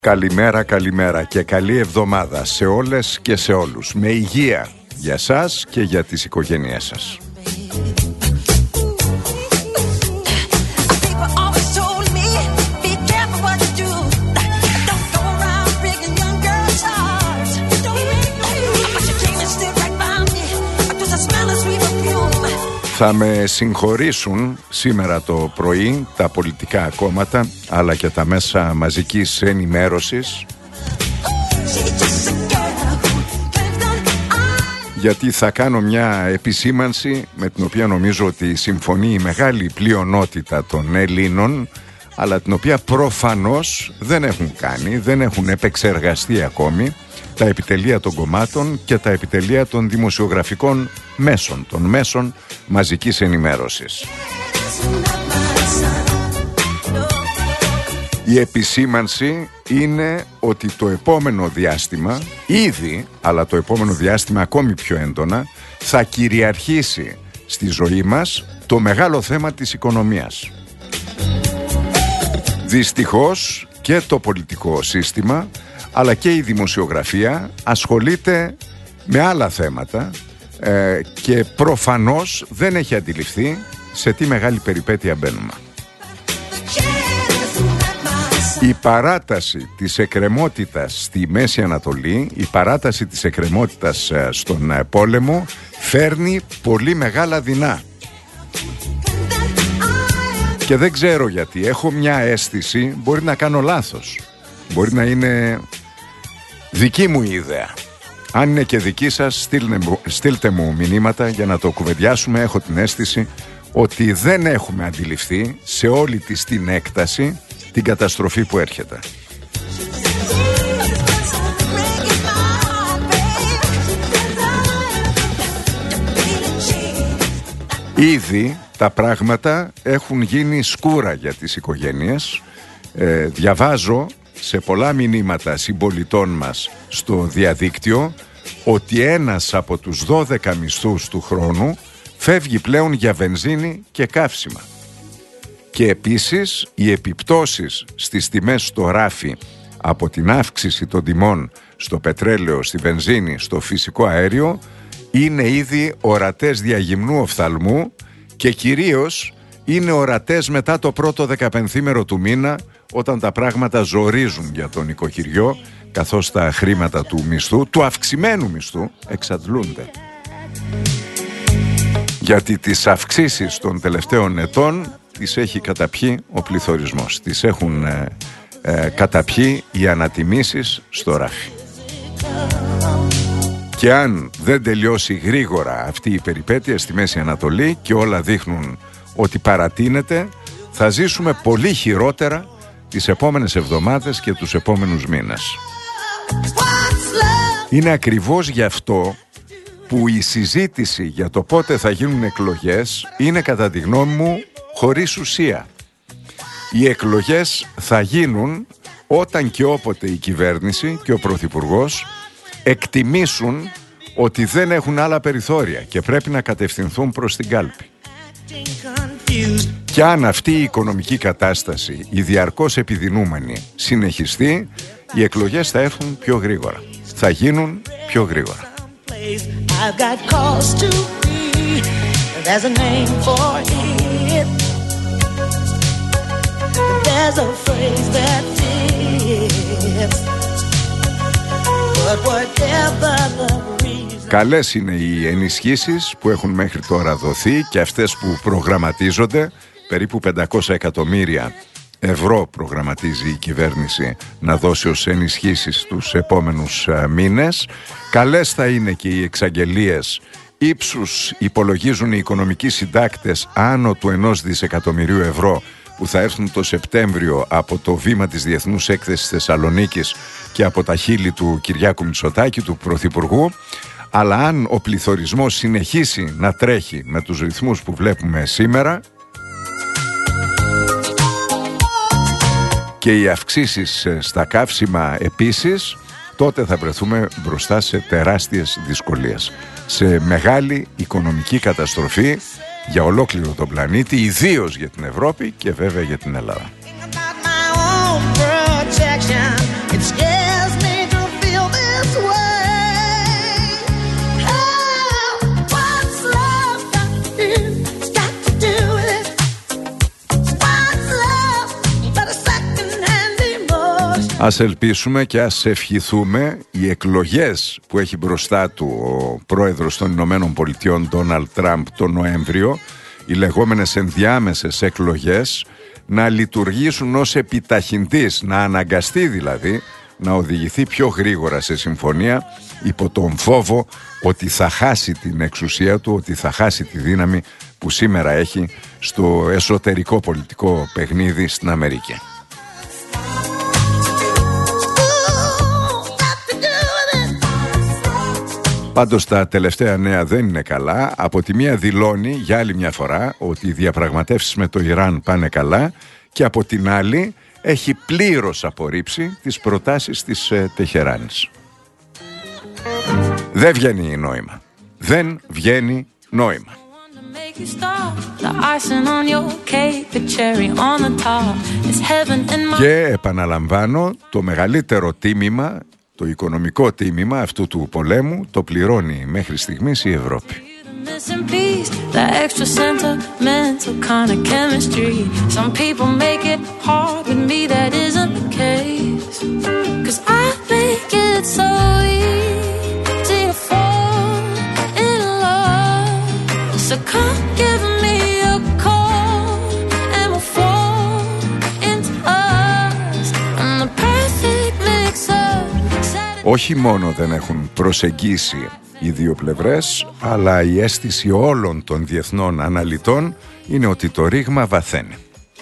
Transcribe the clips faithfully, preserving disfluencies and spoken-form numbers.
Καλημέρα, καλημέρα και καλή εβδομάδα σε όλες και σε όλους. Με υγεία για σας και για τις οικογένειές σας. Θα με συγχωρήσουν σήμερα το πρωί τα πολιτικά κόμματα αλλά και τα μέσα μαζικής ενημέρωσης, γιατί θα κάνω μια επισήμανση με την οποία νομίζω ότι συμφωνεί η μεγάλη πλειονότητα των Ελλήνων, αλλά την οποία προφανώς δεν έχουν κάνει, δεν έχουν επεξεργαστεί ακόμη τα επιτελεία των κομμάτων και τα επιτελεία των δημοσιογραφικών μέσων, των μέσων μαζικής ενημέρωσης. Η επισήμανση είναι ότι το επόμενο διάστημα, ήδη, αλλά το επόμενο διάστημα ακόμη πιο έντονα, θα κυριαρχήσει στη ζωή μας το μεγάλο θέμα της οικονομίας. Δυστυχώς και το πολιτικό σύστημα, αλλά και η δημοσιογραφία ασχολείται με άλλα θέματα ε, και προφανώς δεν έχει αντιληφθεί σε τι μεγάλη περιπέτεια μπαίνουμε. Η παράταση της εκκρεμότητας στη Μέση Ανατολή, η παράταση της εκκρεμότητας στον πόλεμο φέρνει πολύ μεγάλα δεινά. Και δεν ξέρω γιατί, έχω μια αίσθηση, μπορεί να κάνω λάθος, μπορεί να είναι δική μου η ιδέα. Αν είναι και δική σας, στείλτε μου μηνύματα για να το κουβεντιάσουμε. Έχω την αίσθηση ότι δεν έχουμε αντιληφθεί σε όλη της την έκταση την καταστροφή που έρχεται. Ήδη τα πράγματα έχουν γίνει σκούρα για τις οικογένειες. Ε, διαβάζω σε πολλά μηνύματα συμπολιτών μας στο διαδίκτυο ότι ένας από τους δώδεκα μισθούς του χρόνου φεύγει πλέον για βενζίνη και καύσιμα. Και επίσης οι επιπτώσεις στις τιμές στο ράφι από την αύξηση των τιμών στο πετρέλαιο, στη βενζίνη, στο φυσικό αέριο είναι ήδη ορατές διαγυμνού οφθαλμού και κυρίως είναι ορατές μετά το πρώτο δεκαπενθήμερο του μήνα, όταν τα πράγματα ζορίζουν για τον νοικοκυριό, καθώς τα χρήματα του μισθού, του αυξημένου μισθού, εξαντλούνται. Γιατί τις αυξήσεις των τελευταίων ετών τις έχει καταπιεί ο πληθωρισμός. Τις έχουν ε, ε, καταπιεί οι ανατιμήσεις στο ράφι. Και αν δεν τελειώσει γρήγορα αυτή η περιπέτεια στη Μέση Ανατολή και όλα δείχνουν ότι παρατείνεται, θα ζήσουμε πολύ χειρότερα τις επόμενες εβδομάδες και τους επόμενους μήνες. Είναι ακριβώς γι' αυτό που η συζήτηση για το πότε θα γίνουν εκλογές είναι, κατά τη γνώμη μου, χωρίς ουσία. Οι εκλογές θα γίνουν όταν και όποτε η κυβέρνηση και ο Πρωθυπουργός εκτιμήσουν ότι δεν έχουν άλλα περιθώρια και πρέπει να κατευθυνθούν προς την κάλπη. Και αν αυτή η οικονομική κατάσταση, η διαρκώς επιδεινούμενη, συνεχιστεί, οι εκλογές θα έρθουν πιο γρήγορα. Θα γίνουν πιο γρήγορα. Καλές είναι οι ενισχύσεις που έχουν μέχρι τώρα δοθεί και αυτές που προγραμματίζονται. Περίπου πεντακόσια εκατομμύρια ευρώ προγραμματίζει η κυβέρνηση να δώσει ως ενισχύσεις τους επόμενους μήνες. Καλές θα είναι και οι εξαγγελίες ύψους, υπολογίζουν οι οικονομικοί συντάκτες, άνω του ενός δισεκατομμυρίου ευρώ που θα έρθουν το Σεπτέμβριο από το βήμα της Διεθνούς Έκθεσης Θεσσαλονίκης και από τα χείλη του Κυριάκου Μητσοτάκη, του Πρωθυπουργού. Αλλά αν ο πληθωρισμός συνεχίσει να τρέχει με τους ρυθμούς που βλέπουμε σήμερα και οι αυξήσεις στα καύσιμα επίσης, τότε θα βρεθούμε μπροστά σε τεράστιες δυσκολίες, σε μεγάλη οικονομική καταστροφή για ολόκληρο τον πλανήτη, ιδίως για την Ευρώπη και βέβαια για την Ελλάδα. It scares me to feel this way. Oh, what's love got to do? It's got to do with it. What's love but a second-hand emotion? Ας ελπίσουμε και ας ευχηθούμε οι εκλογές που έχει μπροστά του ο πρόεδρος των Ηνωμένων Πολιτειών Ντόναλντ Τραμπ τον Νοέμβριο, οι λεγόμενες ενδιάμεσες εκλογές, να λειτουργήσουν ως επιταχυντής, να αναγκαστεί δηλαδή να οδηγηθεί πιο γρήγορα σε συμφωνία, υπό τον φόβο ότι θα χάσει την εξουσία του, ότι θα χάσει τη δύναμη που σήμερα έχει στο εσωτερικό πολιτικό παιχνίδι στην Αμερική. Πάντως τα τελευταία νέα δεν είναι καλά. Από τη μία δηλώνει για άλλη μια φορά ότι οι διαπραγματεύσεις με το Ιράν πάνε καλά, και από την άλλη έχει πλήρως απορρίψει τις προτάσεις της ε, Τεχεράνης. Δεν βγαίνει νόημα. Δεν βγαίνει νόημα. Και επαναλαμβάνω, το μεγαλύτερο τίμημα, το οικονομικό τίμημα αυτού του πολέμου το πληρώνει μέχρι στιγμής η Ευρώπη. Όχι μόνο δεν έχουν προσεγγίσει οι δύο πλευρές, αλλά η αίσθηση όλων των διεθνών αναλυτών είναι ότι το ρήγμα βαθαίνει.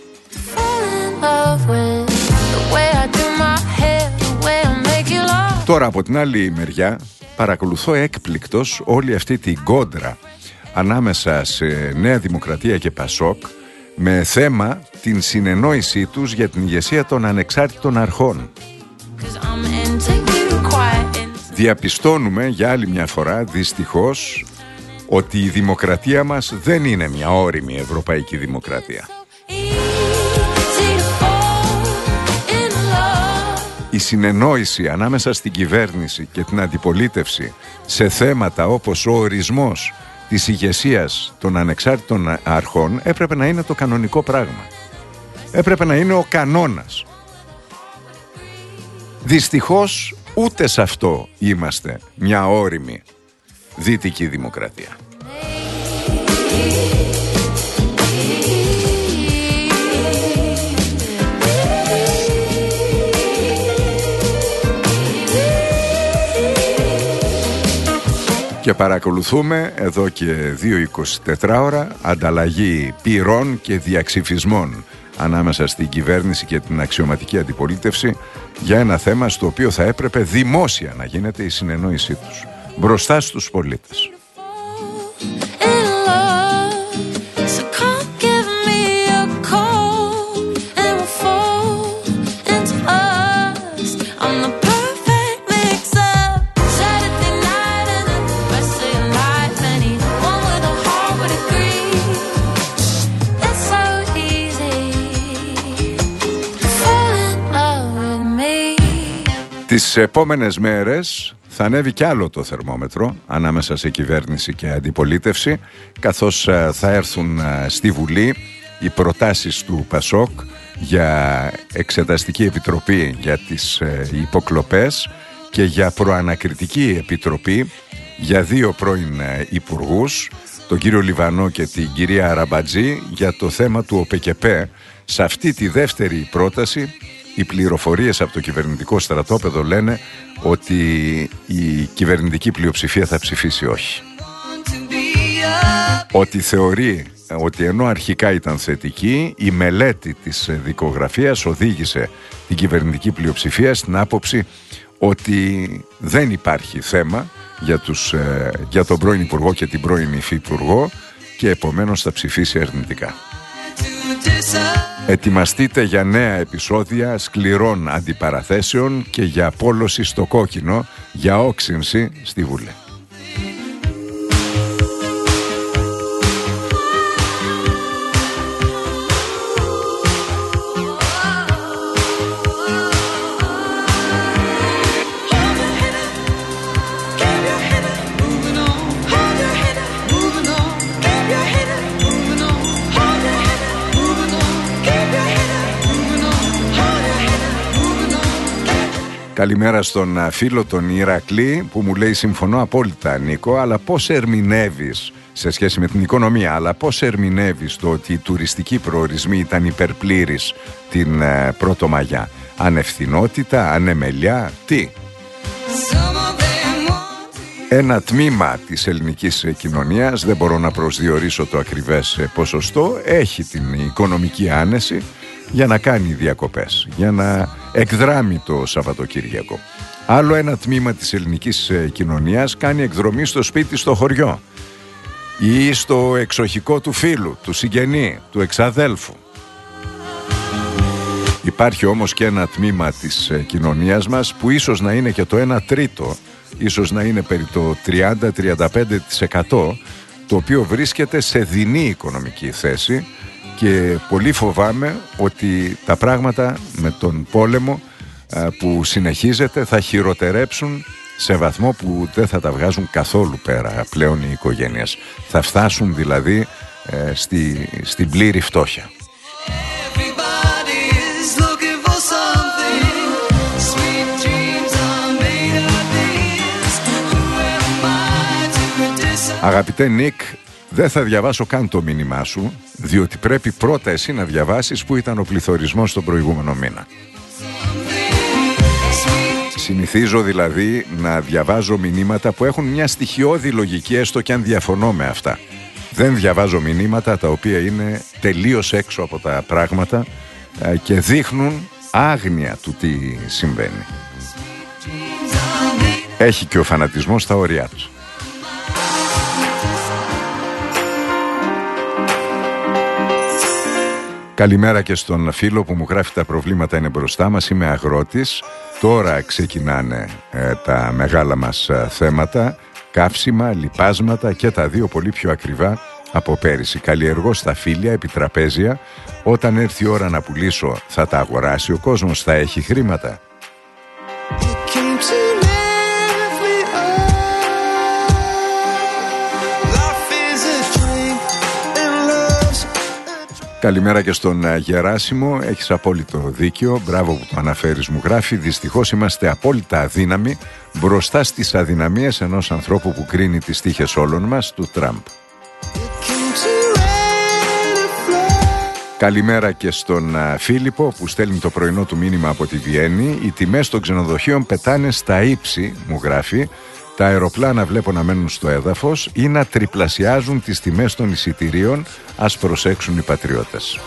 Τώρα από την άλλη μεριά παρακολουθώ έκπληκτος όλη αυτή την κόντρα ανάμεσα σε Νέα Δημοκρατία και Πασόκ, με θέμα την συνεννόησή τους για την ηγεσία των ανεξάρτητων αρχών. Διαπιστώνουμε για άλλη μια φορά, δυστυχώς, ότι η δημοκρατία μας δεν είναι μια ώριμη ευρωπαϊκή δημοκρατία. Η συνεννόηση ανάμεσα στην κυβέρνηση και την αντιπολίτευση σε θέματα όπως ο ορισμός της ηγεσίας των ανεξάρτητων αρχών έπρεπε να είναι το κανονικό πράγμα. Έπρεπε να είναι ο κανόνας. Δυστυχώς ούτε σε αυτό είμαστε μια ώριμη δυτική δημοκρατία. Και παρακολουθούμε εδώ και δύο εικοσιτέσσερις ώρα ανταλλαγή πυρών και διαξυφισμών ανάμεσα στην κυβέρνηση και την αξιωματική αντιπολίτευση για ένα θέμα στο οποίο θα έπρεπε δημόσια να γίνεται η συνεννόησή τους μπροστά στους πολίτες. Τις επόμενες μέρες θα ανέβει κι άλλο το θερμόμετρο ανάμεσα σε κυβέρνηση και αντιπολίτευση, καθώς θα έρθουν στη Βουλή οι προτάσεις του Πασόκ για εξεταστική επιτροπή για τις υποκλοπές και για προανακριτική επιτροπή για δύο πρώην υπουργούς, τον κύριο Λιβανό και την κυρία Αραμπατζή, για το θέμα του ΟΠΕΚΕΠΕ. Σε αυτή τη δεύτερη πρόταση οι πληροφορίες από το κυβερνητικό στρατόπεδο λένε ότι η κυβερνητική πλειοψηφία θα ψηφίσει όχι. Ότι θεωρεί ότι ενώ αρχικά ήταν θετική, η μελέτη της δικογραφίας οδήγησε την κυβερνητική πλειοψηφία στην άποψη ότι δεν υπάρχει θέμα για, τους, για τον πρώην Υπουργό και την πρώην Υφυπουργό και επομένως θα ψηφίσει αρνητικά. Ετοιμαστείτε για νέα επεισόδια σκληρών αντιπαραθέσεων και για πόλωση στο κόκκινο, για όξυνση στη Βουλή. Καλημέρα στον φίλο τον Ηρακλή που μου λέει συμφωνώ απόλυτα Νίκο, αλλά πώς ερμηνεύεις σε σχέση με την οικονομία, αλλά πώς ερμηνεύεις το ότι οι τουριστικοί προορισμοί ήταν υπερπλήρεις την ε, Πρωτομαγιά? Ανευθυνότητα, ανεμελιά, τι? Ένα τμήμα της ελληνικής κοινωνίας, δεν μπορώ να προσδιορίσω το ακριβές ποσοστό, έχει την οικονομική άνεση για να κάνει διακοπές, για να εκδράμει το Σαββατοκύριακο. Άλλο ένα τμήμα της ελληνικής κοινωνίας κάνει εκδρομή στο σπίτι στο χωριό ή στο εξοχικό του φίλου, του συγγενή, του εξαδέλφου. Υπάρχει όμως και ένα τμήμα της κοινωνίας μας που ίσως να είναι και το ένα τρίτο, ίσως να είναι περί το τριάντα με τριάντα πέντε τοις εκατό, το οποίο βρίσκεται σε δεινή οικονομική θέση και πολύ φοβάμαι ότι τα πράγματα με τον πόλεμο που συνεχίζεται θα χειροτερέψουν σε βαθμό που δεν θα τα βγάζουν καθόλου πέρα πλέον οι οικογένειες. Θα φτάσουν δηλαδή ε, στη, στην πλήρη φτώχεια. Αγαπητέ Νίκ, δεν θα διαβάσω καν το μήνυμά σου, διότι πρέπει πρώτα εσύ να διαβάσεις που ήταν ο πληθωρισμός τον προηγούμενο μήνα. Συνηθίζω δηλαδή να διαβάζω μηνύματα που έχουν μια στοιχειώδη λογική, έστω και αν διαφωνώ με αυτά. Δεν διαβάζω μηνύματα τα οποία είναι τελείως έξω από τα πράγματα και δείχνουν άγνοια του τι συμβαίνει. Έχει και ο φανατισμός στα όρια του. Καλημέρα και στον φίλο που μου γράφει τα προβλήματα είναι μπροστά μας. Είμαι αγρότης. Τώρα ξεκινάνε ε, τα μεγάλα μας ε, θέματα. Καύσιμα, λιπάσματα και τα δύο πολύ πιο ακριβά από πέρυσι. Καλλιεργώ στα φύλλα, επιτραπέζια. Όταν έρθει η ώρα να πουλήσω θα τα αγοράσει ο κόσμος, θα έχει χρήματα. Καλημέρα και στον Γεράσιμο, έχεις απόλυτο δίκιο, μπράβο που το αναφέρεις, μου γράφει. Δυστυχώς είμαστε απόλυτα αδύναμοι μπροστά στις αδυναμίες ενός ανθρώπου που κρίνει τις τύχες όλων μας, του Τραμπ. Καλημέρα και στον Φίλιππο που στέλνει το πρωινό του μήνυμα από τη Βιέννη. Οι τιμές των ξενοδοχείων πετάνε στα ύψη, μου γράφει. Τα αεροπλάνα βλέπω να μένουν στο έδαφος ή να τριπλασιάζουν τις τιμές των εισιτηρίων. Ας προσέξουν οι πατριώτες.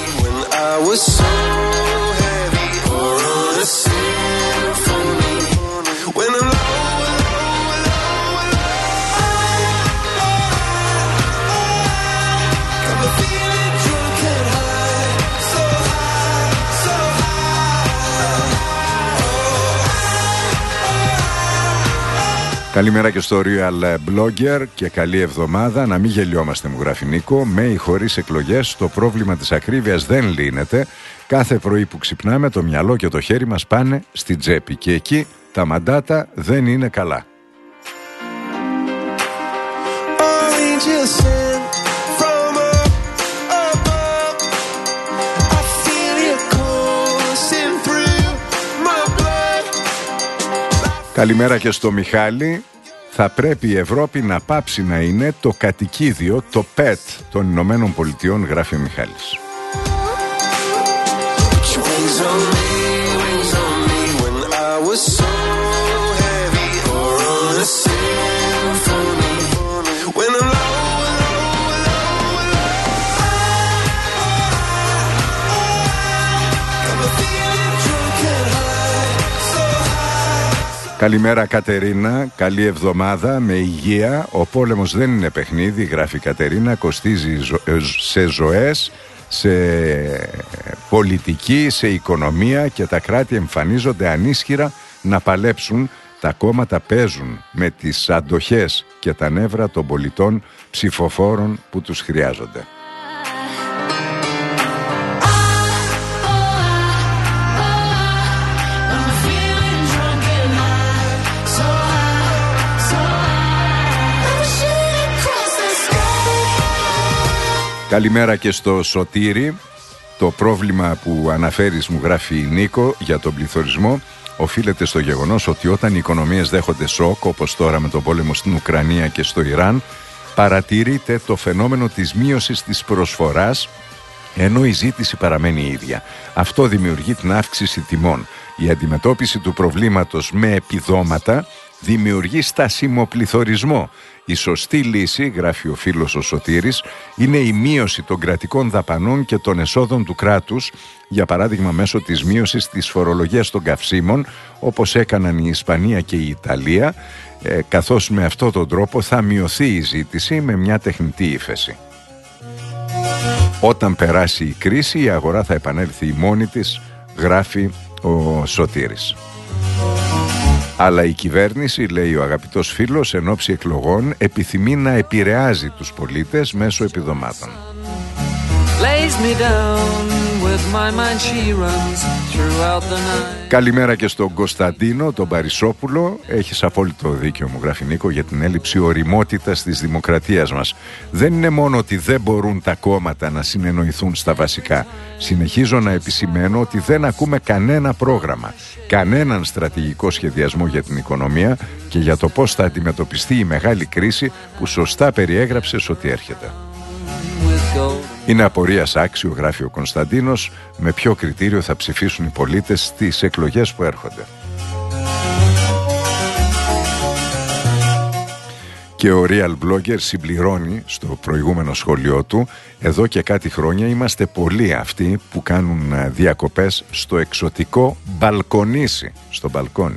Καλημέρα και στο Real Blogger και καλή εβδομάδα. Να μην γελιόμαστε, μου γράφει Νίκο. Με ή χωρίς εκλογές το πρόβλημα της ακρίβειας δεν λύνεται. Κάθε πρωί που ξυπνάμε το μυαλό και το χέρι μας πάνε στην τσέπη και εκεί τα μαντάτα δεν είναι καλά. Καλημέρα και στο Μιχάλη. Θα πρέπει η Ευρώπη να πάψει να είναι το κατοικίδιο, το pet των Ηνωμένων Πολιτειών, γράφει ο Μιχάλης. Καλημέρα Κατερίνα, καλή εβδομάδα με υγεία. Ο πόλεμος δεν είναι παιχνίδι, γράφει η Κατερίνα, κοστίζει σε ζωές, σε πολιτική, σε οικονομία και τα κράτη εμφανίζονται ανίσχυρα να παλέψουν. Τα κόμματα παίζουν με τις αντοχές και τα νεύρα των πολιτών ψηφοφόρων που τους χρειάζονται. Καλημέρα και στο Σωτήρι. Το πρόβλημα που αναφέρεις, μου γράφει η Νίκο, για τον πληθωρισμό οφείλεται στο γεγονός ότι όταν οι οικονομίες δέχονται σοκ, όπως τώρα με τον πόλεμο στην Ουκρανία και στο Ιράν, παρατηρείται το φαινόμενο της μείωσης της προσφοράς, ενώ η ζήτηση παραμένει η ίδια. Αυτό δημιουργεί την αύξηση τιμών. Η αντιμετώπιση του προβλήματος με επιδόματα δημιουργεί στασιμοπληθωρισμό. Η σωστή λύση, γράφει ο φίλος ο Σωτήρης, είναι η μείωση των κρατικών δαπανών και των εσόδων του κράτους, για παράδειγμα μέσω της μείωσης της φορολογίας των καυσίμων, όπως έκαναν η Ισπανία και η Ιταλία, ε, καθώς με αυτόν τον τρόπο θα μειωθεί η ζήτηση με μια τεχνητή ύφεση. Όταν περάσει η κρίση, η αγορά θα επανέλθει μόνη της, γράφει ο Σωτήρης. Αλλά η κυβέρνηση, λέει ο αγαπητός φίλος, εν ώψη εκλογών επιθυμεί να επηρεάζει τους πολίτες μέσω επιδομάτων. Καλημέρα και στον Κωνσταντίνο, τον Παρισόπουλο. Έχεις απόλυτο δίκιο, μου γράφει Νίκο, για την έλλειψη ωριμότητας της δημοκρατίας μας. Δεν είναι μόνο ότι δεν μπορούν τα κόμματα να συνεννοηθούν στα βασικά. Συνεχίζω να επισημαίνω ότι δεν ακούμε κανένα πρόγραμμα, κανέναν στρατηγικό σχεδιασμό για την οικονομία και για το πώς θα αντιμετωπιστεί η μεγάλη κρίση που σωστά περιέγραψες ότι έρχεται. Είναι απορίας άξιο, γράφει ο Κωνσταντίνος, με ποιο κριτήριο θα ψηφίσουν οι πολίτες στις εκλογές που έρχονται. Και ο Real Blogger συμπληρώνει στο προηγούμενο σχόλιο του: εδώ και κάτι χρόνια είμαστε πολλοί αυτοί που κάνουν διακοπές στο εξωτικό μπαλκονίσι, στο μπαλκόνι.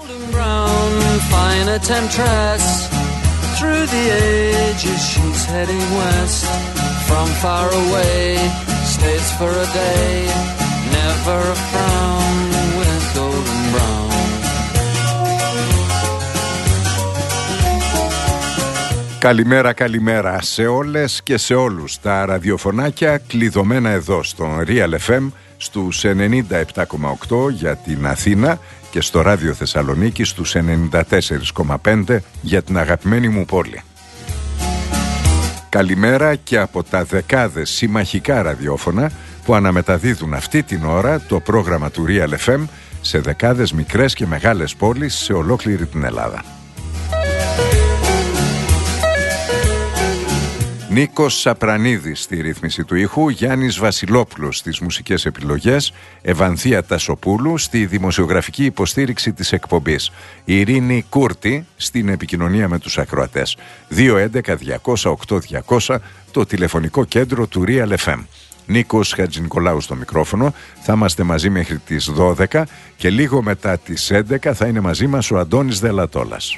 Through the ages she's heading west. From far away, stays for a day. Never a frown with golden brown. Καλημέρα, καλημέρα σε όλες και σε όλους. Τα ραδιοφωνάκια κλειδωμένα εδώ στο Real εφ εμ στους ενενήντα επτά κόμμα οκτώ για την Αθήνα και στο Ράδιο Θεσσαλονίκη στους ενενήντα τέσσερα κόμμα πέντε για την αγαπημένη μου πόλη. Καλημέρα και από τα δεκάδες συμμαχικά ραδιόφωνα που αναμεταδίδουν αυτή την ώρα το πρόγραμμα του Real εφ εμ σε δεκάδες μικρές και μεγάλες πόλεις σε ολόκληρη την Ελλάδα. Νίκος Σαπρανίδης στη ρύθμιση του ήχου, Γιάννης Βασιλόπουλος στις μουσικές επιλογές, Ευανθία Τασοπούλου στη δημοσιογραφική υποστήριξη της εκπομπής, Ειρήνη Κούρτη στην επικοινωνία με τους ακροατές. δύο έντεκα διακόσια οκτώ διακόσια το τηλεφωνικό κέντρο του Real εφ εμ. Νίκος Χατζηνικολάου στο μικρόφωνο. Θα είμαστε μαζί μέχρι τις δώδεκα και λίγο μετά τις έντεκα θα είναι μαζί μας ο Αντώνης Δελατόλας.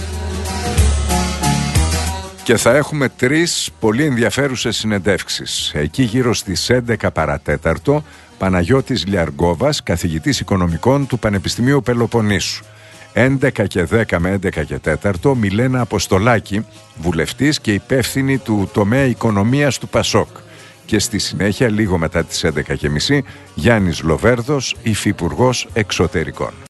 Και θα έχουμε τρεις πολύ ενδιαφέρουσες συνεντεύξεις. Εκεί γύρω στις έντεκα παρατέταρτο, Παναγιώτης Λιαργόβας, καθηγητής οικονομικών του Πανεπιστημίου Πελοποννήσου. έντεκα και δέκα με έντεκα και τέταρτο, Μιλένα Αποστολάκη, βουλευτής και υπεύθυνη του τομέα οικονομίας του Πασόκ. Και στη συνέχεια, λίγο μετά τις έντεκα και μισή, Γιάννης Λοβέρδος, υφυπουργός εξωτερικών.